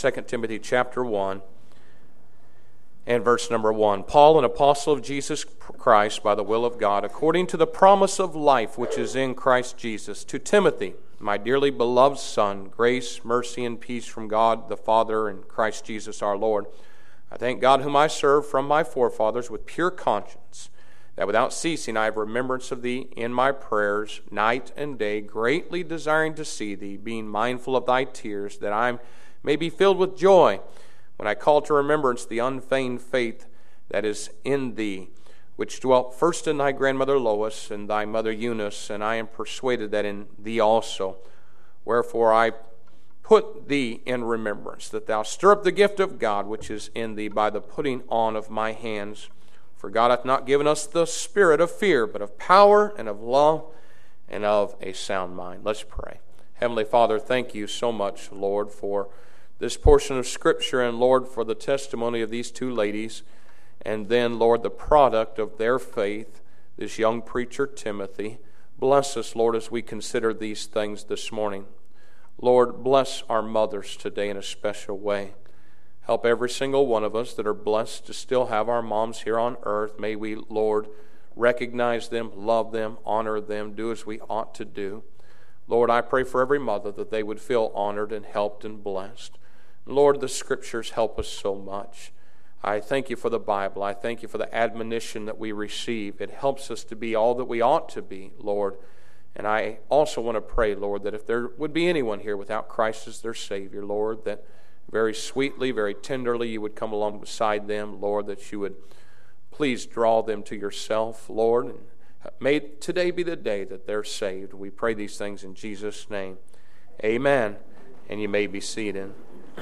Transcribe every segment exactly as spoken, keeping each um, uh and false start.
Second Timothy chapter one and verse number one. Paul, an apostle of Jesus Christ by the will of God, according to the promise of life which is in Christ Jesus, to Timothy, my dearly beloved son, grace, mercy, and peace from God the Father and Christ Jesus our Lord. I thank God whom I serve from my forefathers with pure conscience, that without ceasing I have remembrance of thee in my prayers night and day, greatly desiring to see thee, being mindful of thy tears, that I may be filled with joy when I call to remembrance the unfeigned faith that is in thee, which dwelt first in thy grandmother Lois and thy mother Eunice, and I am persuaded that in thee also. Wherefore I put thee in remembrance, that thou stir up the gift of God which is in thee by the putting on of my hands. For God hath not given us the spirit of fear, but of power and of love and of a sound mind. Let's pray. Heavenly Father, thank you so much, Lord, for this portion of Scripture, and Lord, for the testimony of these two ladies, and then, Lord, the product of their faith, this young preacher, Timothy. Bless us, Lord, as we consider these things this morning. Lord, bless our mothers today in a special way. Help every single one of us that are blessed to still have our moms here on earth. May we, Lord, recognize them, love them, honor them, do as we ought to do. Lord, I pray for every mother that they would feel honored and helped and blessed. Lord, the Scriptures help us so much. I thank you for the Bible. I thank you for the admonition that we receive. It helps us to be all that we ought to be, Lord. And I also want to pray, Lord, that if there would be anyone here without Christ as their Savior, Lord, that very sweetly, very tenderly, you would come along beside them, Lord, that you would please draw them to yourself, Lord. And may today be the day that they're saved. We pray these things in Jesus' name. Amen. And you may be seated.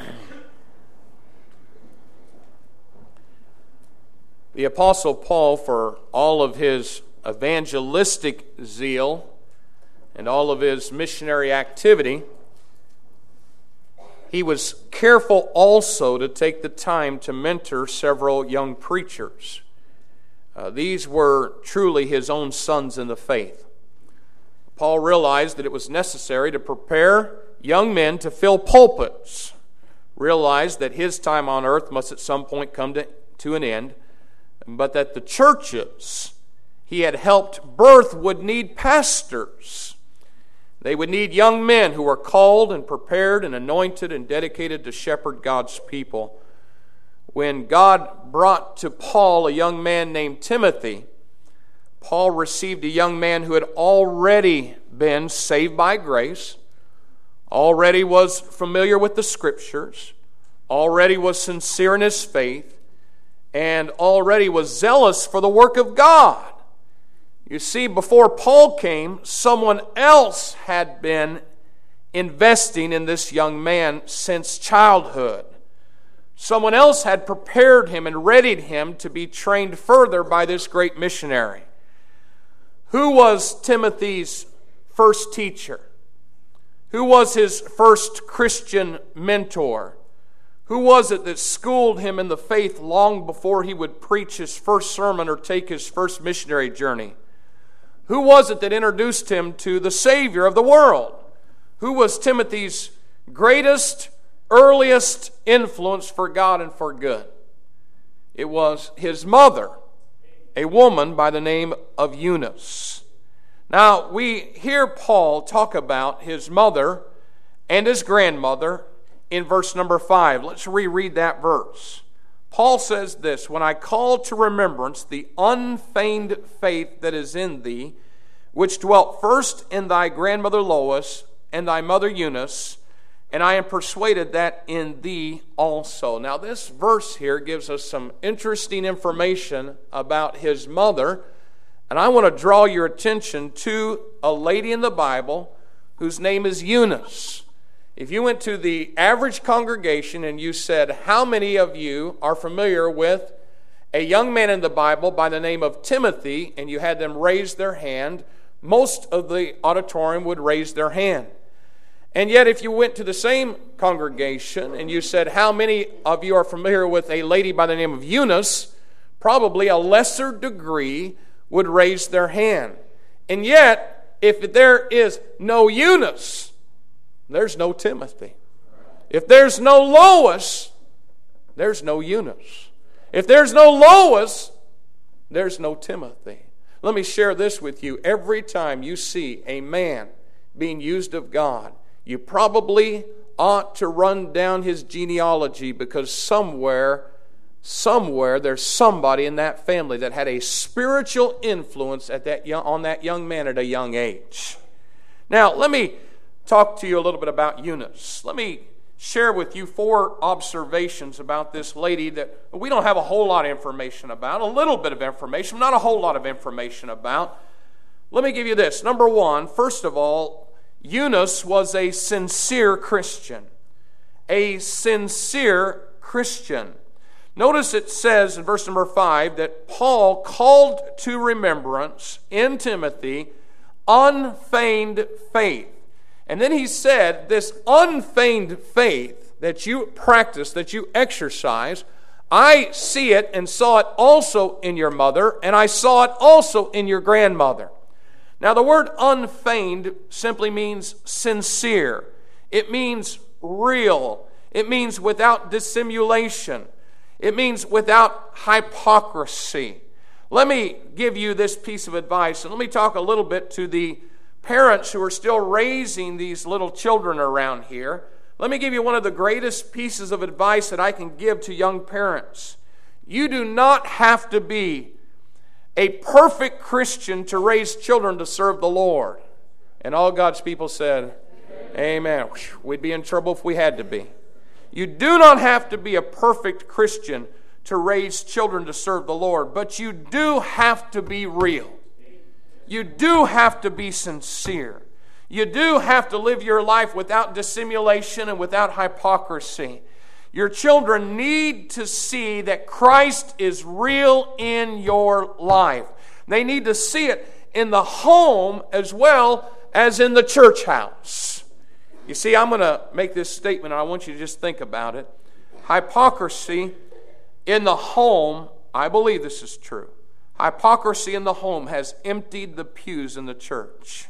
The Apostle Paul, for all of his evangelistic zeal and all of his missionary activity, he was careful also to take the time to mentor several young preachers. Uh, these were truly his own sons in the faith. Paul realized that it was necessary to prepare young men to fill pulpits, realized that his time on earth must at some point come to, to an end, but that the churches he had helped birth would need pastors. They would need young men who were called and prepared and anointed and dedicated to shepherd God's people. When God brought to Paul a young man named Timothy, Paul received a young man who had already been saved by grace, already was familiar with the Scriptures, already was sincere in his faith, and already was zealous for the work of God. You see, before Paul came, someone else had been investing in this young man since childhood. Someone else had prepared him and readied him to be trained further by this great missionary. Who was Timothy's first teacher? Who was his first Christian mentor? Who was it that schooled him in the faith long before he would preach his first sermon or take his first missionary journey? Who was it that introduced him to the Savior of the world? Who was Timothy's greatest, earliest influence for God and for good? It was his mother, a woman by the name of Eunice. Now, we hear Paul talk about his mother and his grandmother in verse number five. Let's reread that verse. Paul says this, "When I call to remembrance the unfeigned faith that is in thee, which dwelt first in thy grandmother Lois and thy mother Eunice, and I am persuaded that in thee also." Now this verse here gives us some interesting information about his mother, and I want to draw your attention to a lady in the Bible whose name is Eunice. If you went to the average congregation and you said, how many of you are familiar with a young man in the Bible by the name of Timothy, and you had them raise their hand, most of the auditorium would raise their hand. And yet if you went to the same congregation and you said, how many of you are familiar with a lady by the name of Eunice, probably a lesser degree would raise their hand. And yet, if there is no Eunice, there's no Timothy. If there's no Lois, there's no Eunice. If there's no Lois, there's no Timothy. Let me share this with you. Every time you see a man being used of God, you probably ought to run down his genealogy, because somewhere, somewhere there's somebody in that family that had a spiritual influence at that young, on that young man at a young age. Now, let me talk to you a little bit about Eunice. Let me share with you four observations about this lady that we don't have a whole lot of information about, a little bit of information, not a whole lot of information about. Let me give you this. Number one, first of all, Eunice was a sincere Christian. A sincere Christian. Notice it says in verse number five that Paul called to remembrance in Timothy unfeigned faith. And then he said, this unfeigned faith that you practice, that you exercise, I see it and saw it also in your mother, and I saw it also in your grandmother. Now, the word unfeigned simply means sincere. It means real. It means without dissimulation. It means without hypocrisy. Let me give you this piece of advice, and let me talk a little bit to the parents who are still raising these little children around here. Let me give you one of the greatest pieces of advice that I can give to young parents. You do not have to be a perfect Christian to raise children to serve the Lord. And all God's people said, Amen. Amen. We'd be in trouble if we had to be. You do not have to be a perfect Christian to raise children to serve the Lord, but you do have to be real. You do have to be sincere. You do have to live your life without dissimulation and without hypocrisy. Your children need to see that Christ is real in your life. They need to see it in the home as well as in the church house. You see, I'm going to make this statement, and I want you to just think about it. Hypocrisy in the home, I believe this is true. Hypocrisy in the home has emptied the pews in the church.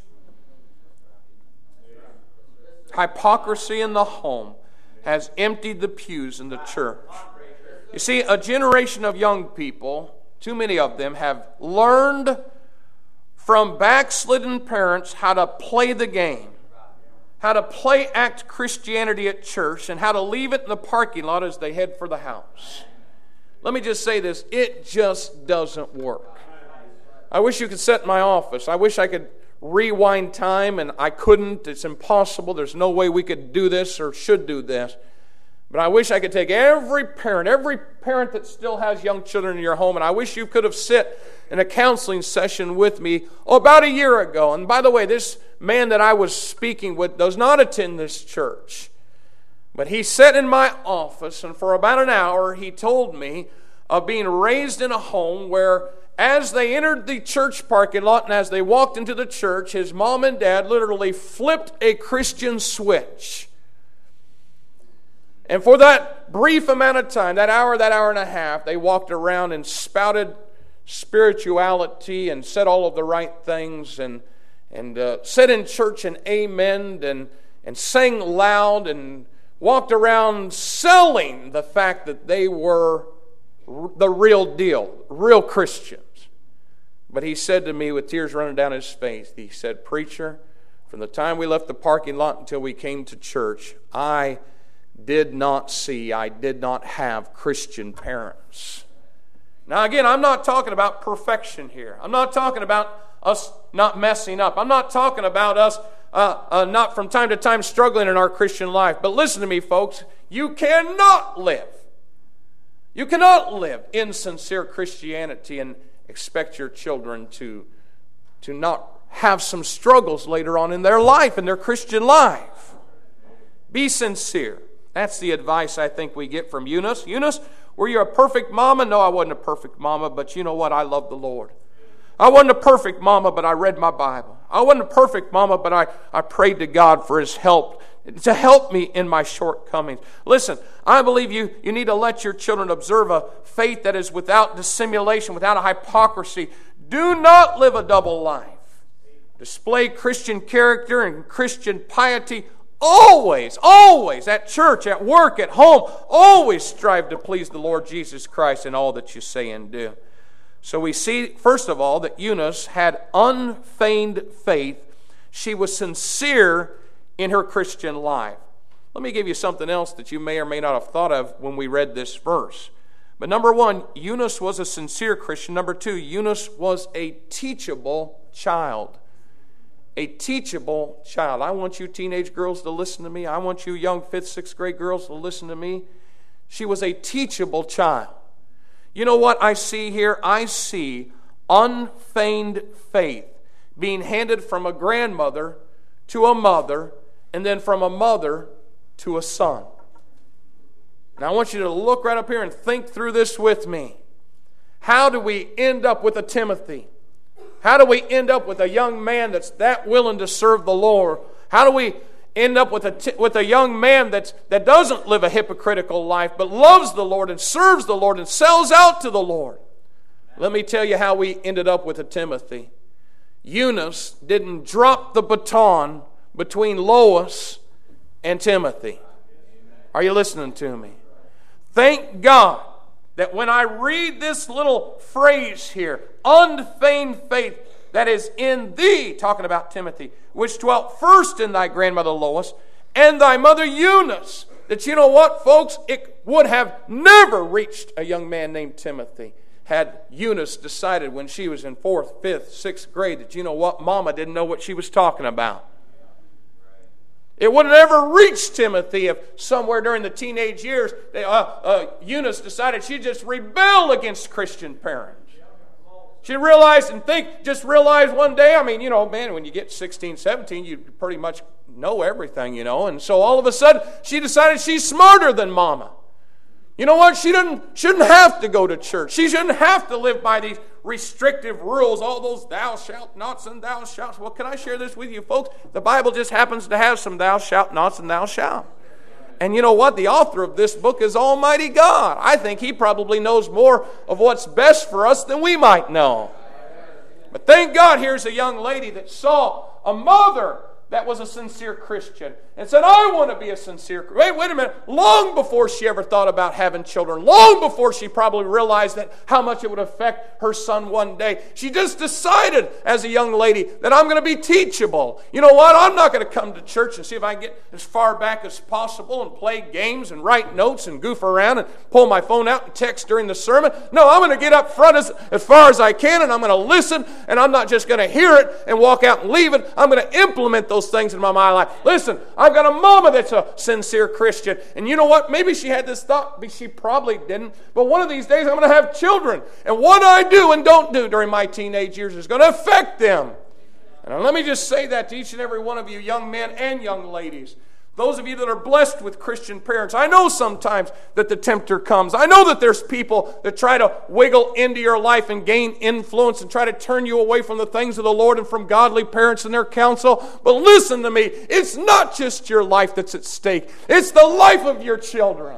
Hypocrisy in the home has emptied the pews in the church. You see, a generation of young people, too many of them, have learned from backslidden parents how to play the game, how to play act Christianity at church, and how to leave it in the parking lot as they head for the house. Let me just say this, it just doesn't work. I wish you could sit in my office. I wish I could rewind time, and I couldn't. It's impossible. There's no way we could do this or should do this. But I wish I could take every parent, every parent that still has young children in your home, and I wish you could have sit in a counseling session with me oh, about a year ago. And by the way, this man that I was speaking with does not attend this church. But he sat in my office, and for about an hour he told me of being raised in a home where as they entered the church parking lot and as they walked into the church, his mom and dad literally flipped a Christian switch. And for that brief amount of time, that hour, that hour and a half, they walked around and spouted spirituality and said all of the right things and and uh, said in church and amen and, and sang loud and walked around selling the fact that they were the real deal, real Christians. But he said to me with tears running down his face, he said, "Preacher, from the time we left the parking lot until we came to church, I did not see, I did not have Christian parents." Now again, I'm not talking about perfection here. I'm not talking about us not messing up. I'm not talking about us uh, uh, not from time to time struggling in our Christian life. But listen to me, folks. You cannot live. You cannot live insincere Christianity and expect your children to, to not have some struggles later on in their life, in their Christian life. Be sincere. That's the advice I think we get from Eunice. Eunice, were you a perfect mama? No, I wasn't a perfect mama, but you know what? I love the Lord. I wasn't a perfect mama, but I read my Bible. I wasn't a perfect mama, but I, I prayed to God for His help, to help me in my shortcomings. Listen, I believe you, you need to let your children observe a faith that is without dissimulation, without a hypocrisy. Do not live a double life. Display Christian character and Christian piety always, always, at church, at work, at home, always strive to please the Lord Jesus Christ in all that you say and do. So we see, first of all, that Eunice had unfeigned faith. She was sincere in her Christian life. Let me give you something else that you may or may not have thought of when we read this verse. But number one, Eunice was a sincere Christian. Number two, Eunice was a teachable child. A teachable child. I want you teenage girls to listen to me. I want you young fifth, sixth grade girls to listen to me. She was a teachable child. You know what I see here? I see unfeigned faith being handed from a grandmother to a mother, and then from a mother to a son. Now I want you to look right up here and think through this with me. How do we end up with a Timothy? How do we end up with a young man that's that willing to serve the Lord? How do we end up with a, with a young man that's, that doesn't live a hypocritical life, but loves the Lord and serves the Lord and sells out to the Lord? Let me tell you how we ended up with a Timothy. Eunice didn't drop the baton between Lois and Timothy. Are you listening to me? Thank God that when I read this little phrase here, unfeigned faith that is in thee, talking about Timothy, which dwelt first in thy grandmother Lois and thy mother Eunice, that you know what, folks, it would have never reached a young man named Timothy had Eunice decided when she was in fourth, fifth, sixth grade that you know what, Mama didn't know what she was talking about. It would have never reached Timothy if somewhere during the teenage years they, uh, uh, Eunice decided she'd just rebel against Christian parents. She realized and think, just realized one day, I mean, you know, man, when you get sixteen, seventeen, you pretty much know everything, you know. And so all of a sudden, she decided she's smarter than Mama. You know what? She didn't, shouldn't have to go to church. She shouldn't have to live by these restrictive rules, all those thou shalt nots and thou shalt. Well, can I share this with you, folks? The Bible just happens to have some thou shalt nots and thou shalt. And you know what? The author of this book is Almighty God. I think He probably knows more of what's best for us than we might know. But thank God here's a young lady that saw a mother that was a sincere Christian and said, I want to be a sincere Christian. Wait, wait a minute. Long before she ever thought about having children, long before she probably realized that how much it would affect her son one day, she just decided as a young lady that I'm going to be teachable. You know what? I'm not going to come to church and see if I can get as far back as possible and play games and write notes and goof around and pull my phone out and text during the sermon. No, I'm going to get up front as, as far as I can, and I'm going to listen, and I'm not just going to hear it and walk out and leave it. I'm going to implement those things in my life. Listen, I've got a mama that's a sincere Christian. And you know what? Maybe she had this thought, but she probably didn't. But one of these days I'm going to have children. And what I do and don't do during my teenage years is going to affect them. And let me just say that to each and every one of you, young men and young ladies. Those of you that are blessed with Christian parents, I know sometimes that the tempter comes. I know that there's people that try to wiggle into your life and gain influence and try to turn you away from the things of the Lord and from godly parents and their counsel. But listen to me, it's not just your life that's at stake. It's the life of your children.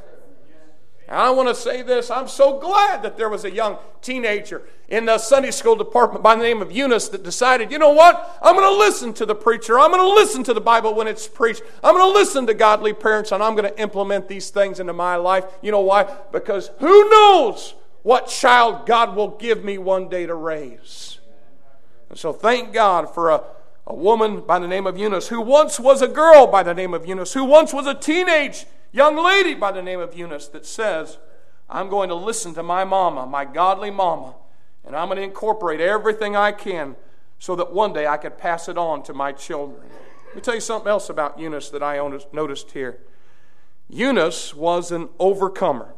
And I want to say this, I'm so glad that there was a young teenager in the Sunday school department by the name of Eunice that decided, you know what, I'm going to listen to the preacher, I'm going to listen to the Bible when it's preached, I'm going to listen to godly parents, and I'm going to implement these things into my life. You know why? Because who knows what child God will give me one day to raise. And so thank God for a, a woman by the name of Eunice who once was a girl by the name of Eunice, who once was a teenage young lady by the name of Eunice that says, I'm going to listen to my mama, my godly mama, and I'm going to incorporate everything I can so that one day I could pass it on to my children. Let me tell you something else about Eunice that I noticed here. Eunice was an overcomer.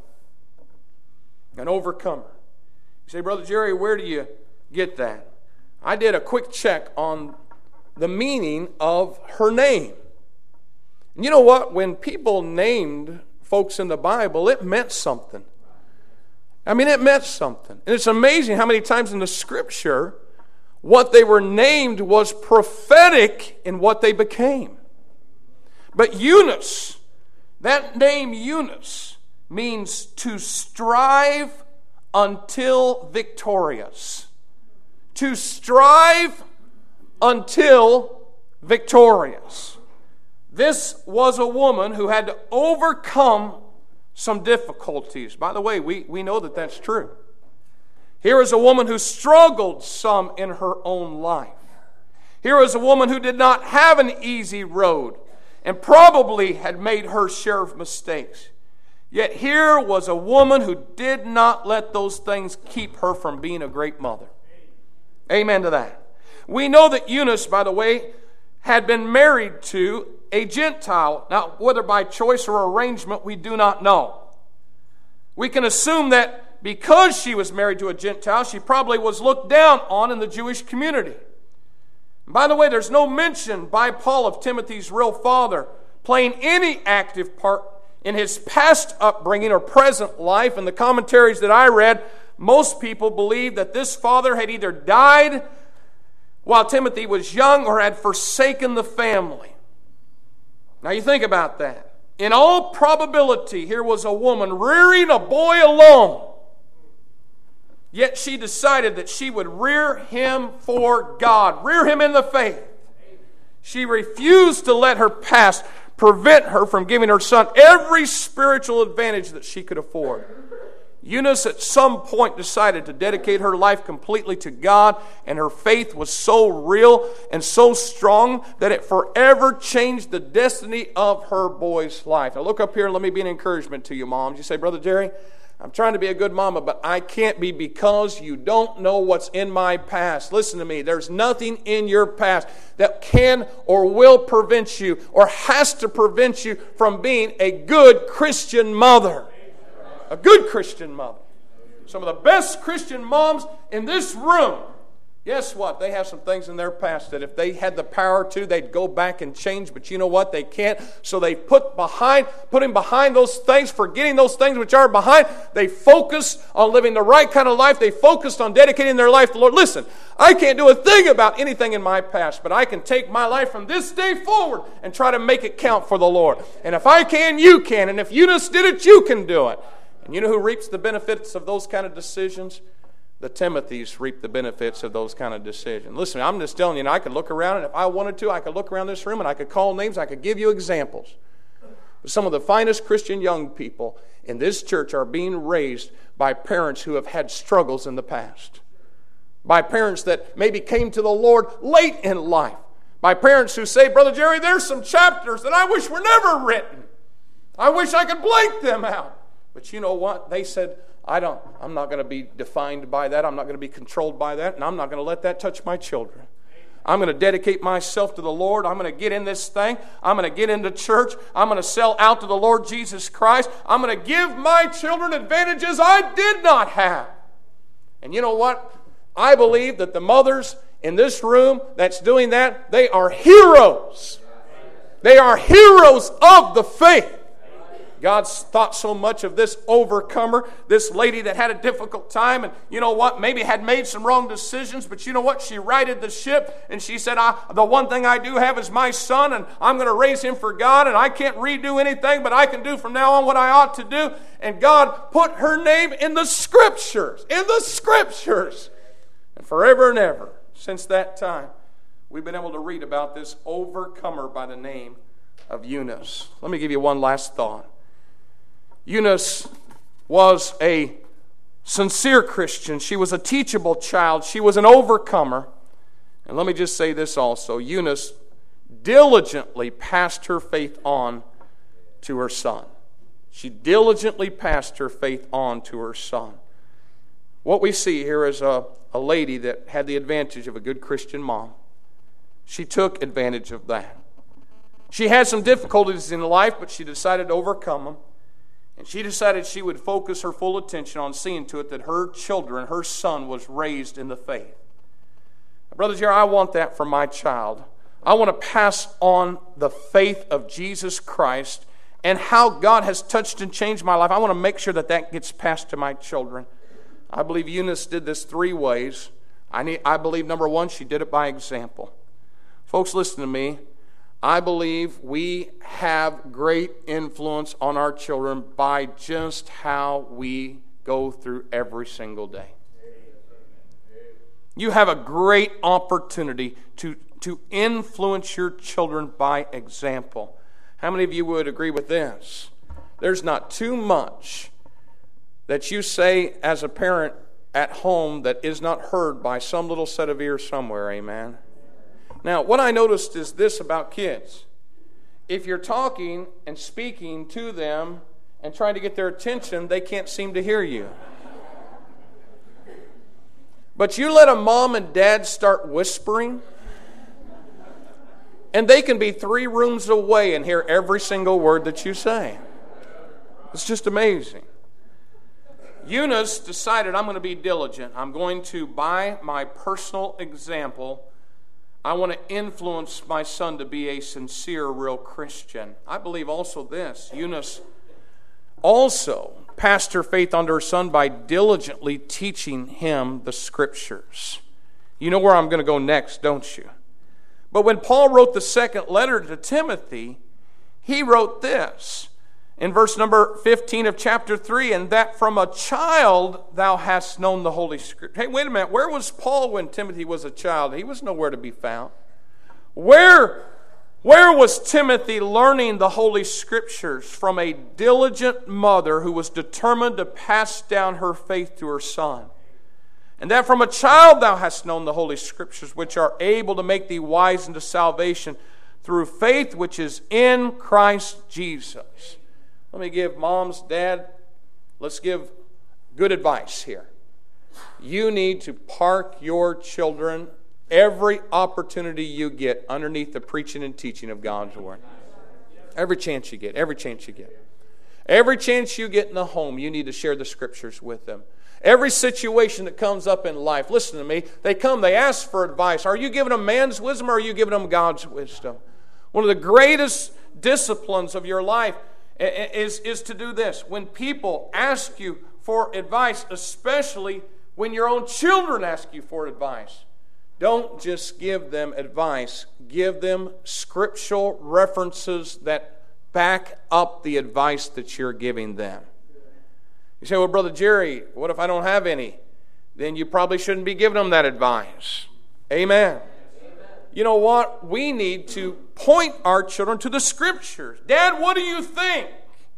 An overcomer. You say, Brother Jerry, where do you get that? I did a quick check on the meaning of her name. And you know what? When people named folks in the Bible, it meant something. I mean, it meant something. And it's amazing how many times in the Scripture, what they were named was prophetic in what they became. But Eunice, that name Eunice, means to strive until victorious. To strive until victorious. This was a woman who had to overcome some difficulties. By the way, we, we know that that's true. Here is a woman who struggled some in her own life. Here is a woman who did not have an easy road and probably had made her share of mistakes. Yet here was a woman who did not let those things keep her from being a great mother. Amen to that. We know that Eunice, by the way, had been married to a Gentile. Now, whether by choice or arrangement, we do not know. We can assume that because she was married to a Gentile, she probably was looked down on in the Jewish community. And by the way, there's no mention by Paul of Timothy's real father playing any active part in his past upbringing or present life. In the commentaries that I read, most people believe that this father had either died while Timothy was young or had forsaken the family. Now you think about that. In all probability, here was a woman rearing a boy alone. Yet she decided that she would rear him for God, rear him in the faith. She refused to let her past prevent her from giving her son every spiritual advantage that she could afford. Eunice at some point decided to dedicate her life completely to God, and her faith was so real and so strong that it forever changed the destiny of her boy's life. Now look up here and let me be an encouragement to you, moms. You say, Brother Jerry, I'm trying to be a good mama, but I can't be because you don't know what's in my past. Listen to me. There's nothing in your past that can or will prevent you or has to prevent you from being a good Christian mother. A good Christian mother. Some of the best Christian moms in this room, guess what? They have some things in their past that if they had the power to, they'd go back and change. But you know what? They can't. So they put behind, putting behind those things, forgetting those things which are behind. They focus on living the right kind of life. They focused on dedicating their life to the Lord. Listen, I can't do a thing about anything in my past, but I can take my life from this day forward and try to make it count for the Lord. And if I can, you can. And if Eunice did it, you can do it. And you know who reaps the benefits of those kind of decisions? The Timothys reap the benefits of those kind of decisions. Listen, I'm just telling you, and I could look around, and if I wanted to, I could look around this room, and I could call names, I could give you examples. But some of the finest Christian young people in this church are being raised by parents who have had struggles in the past. By parents that maybe came to the Lord late in life. By parents who say, Brother Jerry, there's some chapters that I wish were never written. I wish I could blank them out. But you know what? They said, I don't, I'm not going to be defined by that. I'm not going to be controlled by that. And I'm not going to let that touch my children. I'm going to dedicate myself to the Lord. I'm going to get in this thing. I'm going to get into church. I'm going to sell out to the Lord Jesus Christ. I'm going to give my children advantages I did not have. And you know what? I believe that the mothers in this room that's doing that, they are heroes. They are heroes of the faith. God's thought so much of this overcomer, this lady that had a difficult time, and you know what, maybe had made some wrong decisions, but you know what, she righted the ship, and she said, I, the one thing I do have is my son, and I'm going to raise him for God, and I can't redo anything, but I can do from now on what I ought to do. And God put her name in the Scriptures, in the Scriptures. And forever and ever, since that time, we've been able to read about this overcomer by the name of Eunice. Let me give you one last thought. Eunice was a sincere Christian. She was a teachable child. She was an overcomer. And let me just say this also. Eunice diligently passed her faith on to her son. She diligently passed her faith on to her son. What we see here is a, a lady that had the advantage of a good Christian mom. She took advantage of that. She had some difficulties in life, but she decided to overcome them. And she decided she would focus her full attention on seeing to it that her children, her son, was raised in the faith. Brother Jerry, I want that for my child. I want to pass on the faith of Jesus Christ and how God has touched and changed my life. I want to make sure that that gets passed to my children. I believe Eunice did this three ways. I, need, I believe, number one, she did it by example. Folks, listen to me. I believe we have great influence on our children by just how we go through every single day. You have a great opportunity to, to influence your children by example. How many of you would agree with this? There's not too much that you say as a parent at home that is not heard by some little set of ears somewhere, amen? Now, what I noticed is this about kids. If you're talking and speaking to them and trying to get their attention, they can't seem to hear you. But you let a mom and dad start whispering, and they can be three rooms away and hear every single word that you say. It's just amazing. Eunice decided, I'm going to be diligent. I'm going to, by my personal example, I want to influence my son to be a sincere, real Christian. I believe also this. Eunice also passed her faith onto her son by diligently teaching him the Scriptures. You know where I'm going to go next, don't you? But when Paul wrote the second letter to Timothy, he wrote this in verse number fifteen of chapter three, and that from a child thou hast known the Holy Scripture. Hey, wait a minute. Where was Paul when Timothy was a child? He was nowhere to be found. Where, where was Timothy learning the Holy Scriptures? From a diligent mother who was determined to pass down her faith to her son. And that from a child thou hast known the Holy Scriptures, which are able to make thee wise unto salvation through faith which is in Christ Jesus. Let me give moms, dad, let's give good advice here. You need to park your children every opportunity you get underneath the preaching and teaching of God's Word. Every chance you get, every chance you get. Every chance you get in the home, you need to share the Scriptures with them. Every situation that comes up in life, listen to me, they come, they ask for advice. Are you giving them man's wisdom or are you giving them God's wisdom? One of the greatest disciplines of your life is, is to do this. When people ask you for advice, especially when your own children ask you for advice, don't just give them advice. Give them scriptural references that back up the advice that you're giving them. You say, well, Brother Jerry, what if I don't have any? Then you probably shouldn't be giving them that advice. Amen. Amen. You know what? We need to point our children to the Scriptures. Dad, what do you think?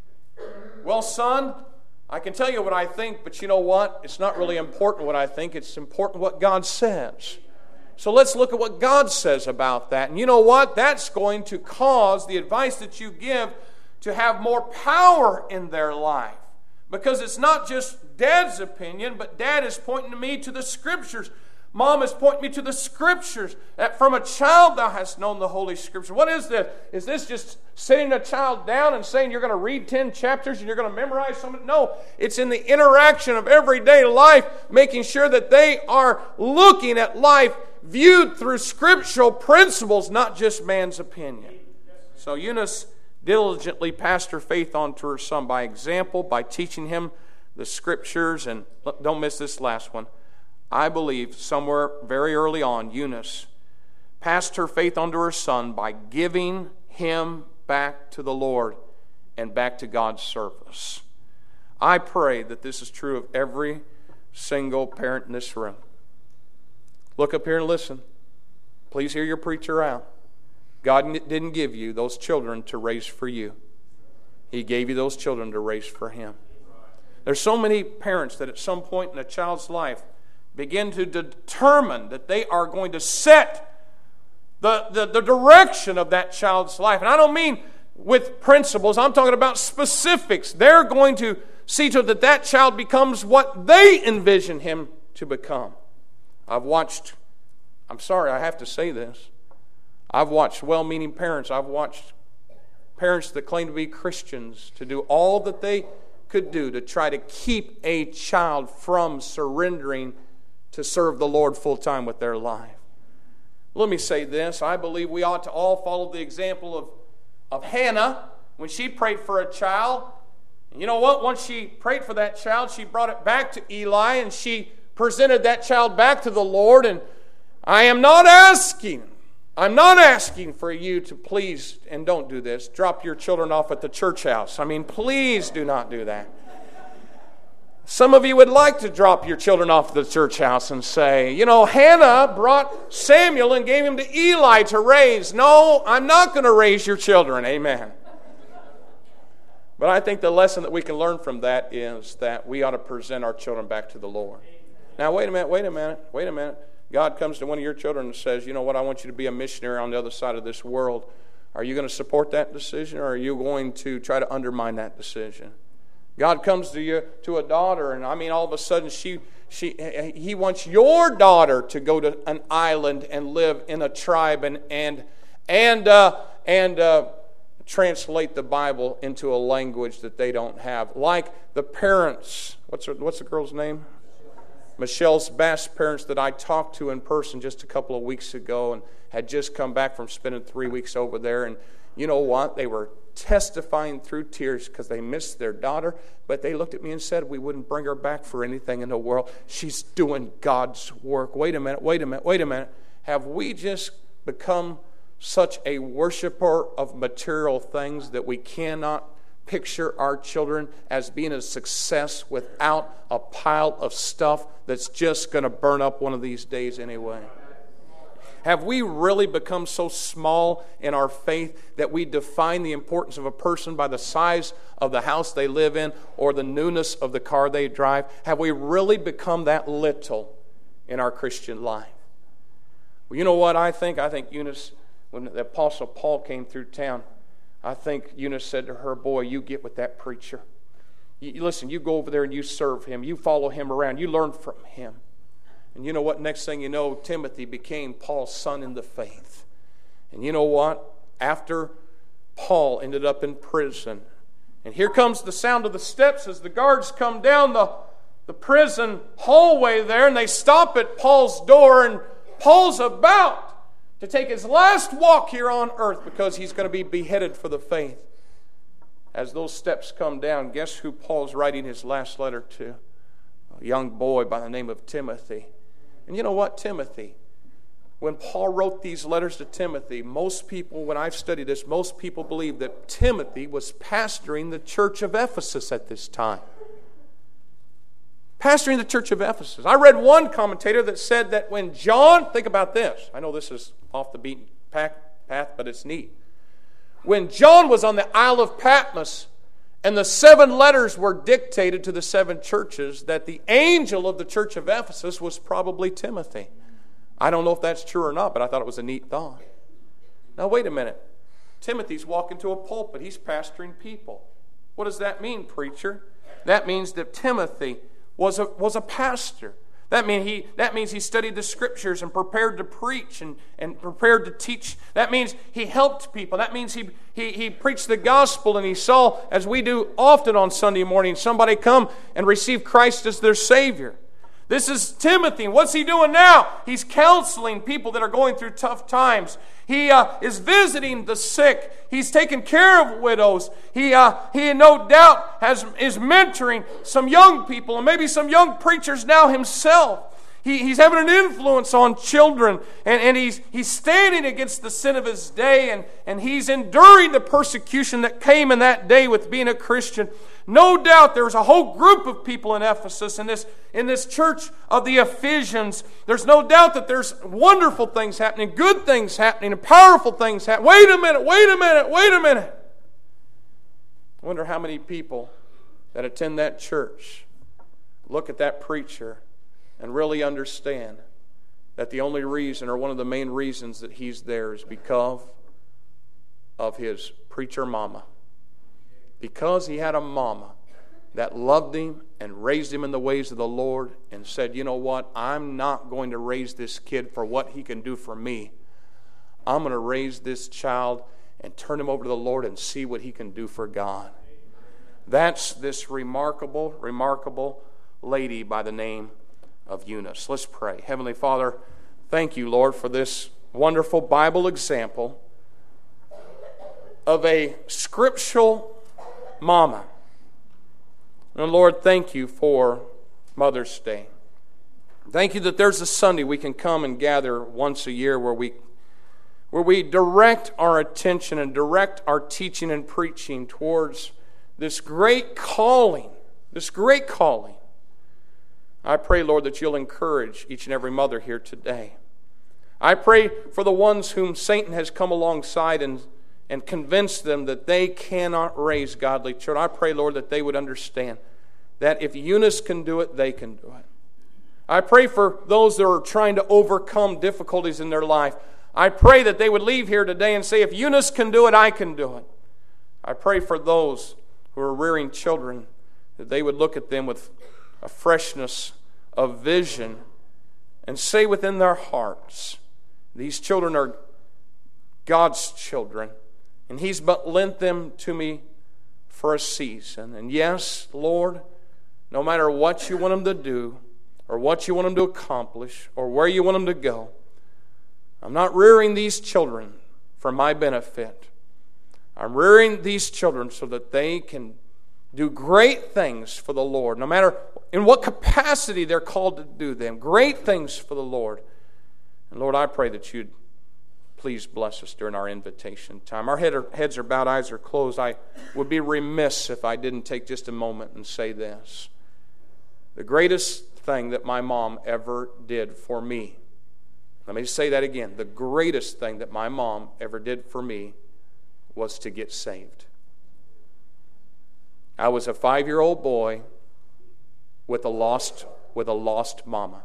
Well, son, I can tell you what I think, but you know what? It's not really important what I think. It's important what God says. So let's look at what God says about that. And you know what? That's going to cause the advice that you give to have more power in their life. Because it's not just Dad's opinion, but Dad is pointing to me to the Scriptures. Mom is pointing me to the Scriptures. That from a child thou hast known the Holy Scripture. What is this? Is this just sitting a child down and saying you're going to read ten chapters and you're going to memorize something? No, it's in the interaction of everyday life, making sure that they are looking at life viewed through scriptural principles, not just man's opinion. So Eunice diligently passed her faith on to her son by example, by teaching him the Scriptures. And don't miss this last one. I believe somewhere very early on, Eunice passed her faith on to her son by giving him back to the Lord and back to God's service. I pray that this is true of every single parent in this room. Look up here and listen. Please hear your preacher out. God didn't give you those children to raise for you. He gave you those children to raise for Him. There's so many parents that at some point in a child's life begin to determine that they are going to set the, the, the direction of that child's life. And I don't mean with principles. I'm talking about specifics. They're going to see to it that that child becomes what they envision him to become. I've watched, I'm sorry I have to say this, I've watched well-meaning parents, I've watched parents that claim to be Christians to do all that they could do to try to keep a child from surrendering to serve the Lord full-time with their life. Let me say this, I believe we ought to all follow the example of, of Hannah when she prayed for a child. And you know what? Once she prayed for that child, she brought it back to Eli and she presented that child back to the Lord. And I am not asking, I'm not asking for you to please, and don't do this, drop your children off at the church house. I mean, please do not do that. Some of you would like to drop your children off at the church house and say, you know, Hannah brought Samuel and gave him to Eli to raise. No, I'm not going to raise your children. Amen. But I think the lesson that we can learn from that is that we ought to present our children back to the Lord. Now, wait a minute, wait a minute, wait a minute. God comes to one of your children and says, you know what, I want you to be a missionary on the other side of this world. Are you going to support that decision, or are you going to try to undermine that decision? God comes to you, to a daughter, and I mean, all of a sudden, she, she, He wants your daughter to go to an island and live in a tribe and and and uh, and uh, translate the Bible into a language that they don't have, like the parents. What's her, what's the girl's name? Michelle's Bass parents that I talked to in person just a couple of weeks ago, and had just come back from spending three weeks over there. And you know what? They were testifying through tears because they missed their daughter, but they looked at me and said, we wouldn't bring her back for anything in the world. She's doing God's work. Wait a minute, wait a minute, wait a minute. Have we just become such a worshiper of material things that we cannot picture our children as being a success without a pile of stuff that's just going to burn up one of these days anyway? Have we really become so small in our faith that we define the importance of a person by the size of the house they live in or the newness of the car they drive? Have we really become that little in our Christian life? Well, you know what I think? I think Eunice, when the Apostle Paul came through town, I think Eunice said to her, boy, you get with that preacher. You, you listen, you go over there and you serve him. You follow him around. You learn from him. And you know what? Next thing you know, Timothy became Paul's son in the faith. And you know what? After Paul ended up in prison, and here comes the sound of the steps as the guards come down the, the prison hallway there, and they stop at Paul's door, and Paul's about to take his last walk here on earth because he's going to be beheaded for the faith. As those steps come down, guess who Paul's writing his last letter to? A young boy by the name of Timothy. And you know what, Timothy, when Paul wrote these letters to Timothy, most people, when I've studied this, most people believe that Timothy was pastoring the church of Ephesus at this time. Pastoring the church of Ephesus. I read one commentator that said that when John, think about this, I know this is off the beaten path, but it's neat. When John was on the Isle of Patmos, and the seven letters were dictated to the seven churches, that the angel of the church of Ephesus was probably Timothy. I don't know if that's true or not, but I thought it was a neat thought. Now, wait a minute. Timothy's walking to a pulpit. He's pastoring people. What does that mean, preacher? That means that Timothy was a, was a pastor. That, mean he, that means he studied the Scriptures and prepared to preach and, and prepared to teach. That means he helped people. That means he, he, he preached the gospel, and he saw, as we do often on Sunday morning, somebody come and receive Christ as their Savior. This is Timothy. What's he doing now? He's counseling people that are going through tough times. He uh, is visiting the sick. He's taking care of widows. He, uh, he no doubt, has is mentoring some young people and maybe some young preachers now himself. He, he's having an influence on children, and, and he's, he's standing against the sin of his day, and, and he's enduring the persecution that came in that day with being a Christian. No doubt there was a whole group of people in Ephesus, in this, in this church of the Ephesians. There's no doubt that there's wonderful things happening, good things happening, and powerful things happening. Wait a minute, wait a minute, wait a minute. I wonder how many people that attend that church look at that preacher and really understand that the only reason, or one of the main reasons that he's there, is because of his preacher mama. Because he had a mama that loved him and raised him in the ways of the Lord and said, you know what, I'm not going to raise this kid for what he can do for me. I'm going to raise this child and turn him over to the Lord and see what he can do for God. That's this remarkable, remarkable lady by the name of Eunice. Let's pray. Heavenly Father, thank you, Lord, for this wonderful Bible example of a scriptural mama. And Lord, thank you for Mother's Day. Thank you that there's a Sunday we can come and gather once a year where we where we direct our attention and direct our teaching and preaching towards this great calling, this great calling. I pray, Lord, that you'll encourage each and every mother here today. I pray for the ones whom Satan has come alongside and, and convince them that they cannot raise godly children. I pray, Lord, that they would understand that if Eunice can do it, they can do it. I pray for those that are trying to overcome difficulties in their life. I pray that they would leave here today and say, if Eunice can do it, I can do it. I pray for those who are rearing children, that they would look at them with a freshness of vision and say within their hearts, these children are God's children, and He's but lent them to me for a season. And yes, Lord, no matter what you want them to do, or what you want them to accomplish, or where you want them to go, I'm not rearing these children for my benefit. I'm rearing these children so that they can do great things for the Lord, no matter in what capacity they're called to do them. Great things for the Lord. And Lord, I pray that you'd please bless us during our invitation time. Our head are, heads are bowed, eyes are closed. I would be remiss if I didn't take just a moment and say this. The greatest thing that my mom ever did for me, let me say that again, the greatest thing that my mom ever did for me was to get saved. I was a five-year-old boy with a lost, with a lost mama.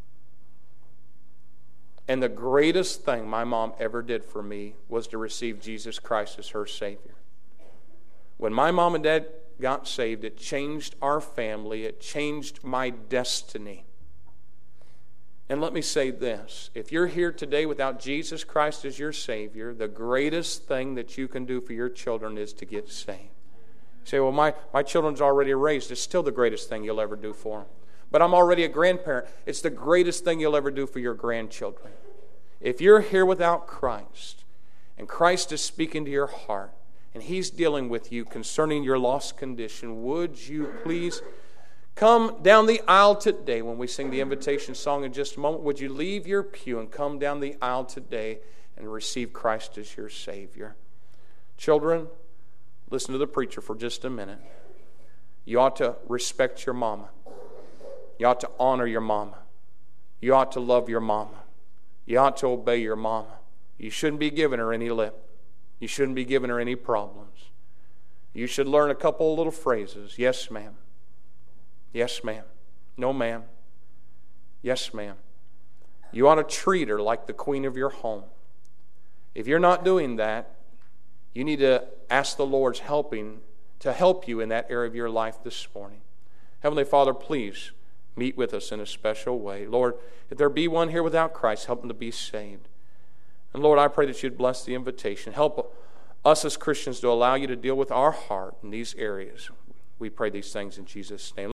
And the greatest thing my mom ever did for me was to receive Jesus Christ as her Savior. When my mom and dad got saved, it changed our family. It changed my destiny. And let me say this. If you're here today without Jesus Christ as your Savior, the greatest thing that you can do for your children is to get saved. You say, well, my, my children's already raised. It's still the greatest thing you'll ever do for them. But I'm already a grandparent. It's the greatest thing you'll ever do for your grandchildren. If you're here without Christ, and Christ is speaking to your heart, and He's dealing with you concerning your lost condition, would you please come down the aisle today when we sing the invitation song in just a moment? Would you leave your pew and come down the aisle today and receive Christ as your Savior? Children, listen to the preacher for just a minute. You ought to respect your mama. You ought to honor your mama. You ought to love your mama. You ought to obey your mama. You shouldn't be giving her any lip. You shouldn't be giving her any problems. You should learn a couple of little phrases. Yes, ma'am. Yes, ma'am. No, ma'am. Yes, ma'am. You ought to treat her like the queen of your home. If you're not doing that, you need to ask the Lord's helping to help you in that area of your life this morning. Heavenly Father, please meet with us in a special way. Lord, if there be one here without Christ, help them to be saved. And Lord, I pray that you'd bless the invitation. Help us as Christians to allow you to deal with our heart in these areas. We pray these things in Jesus' name.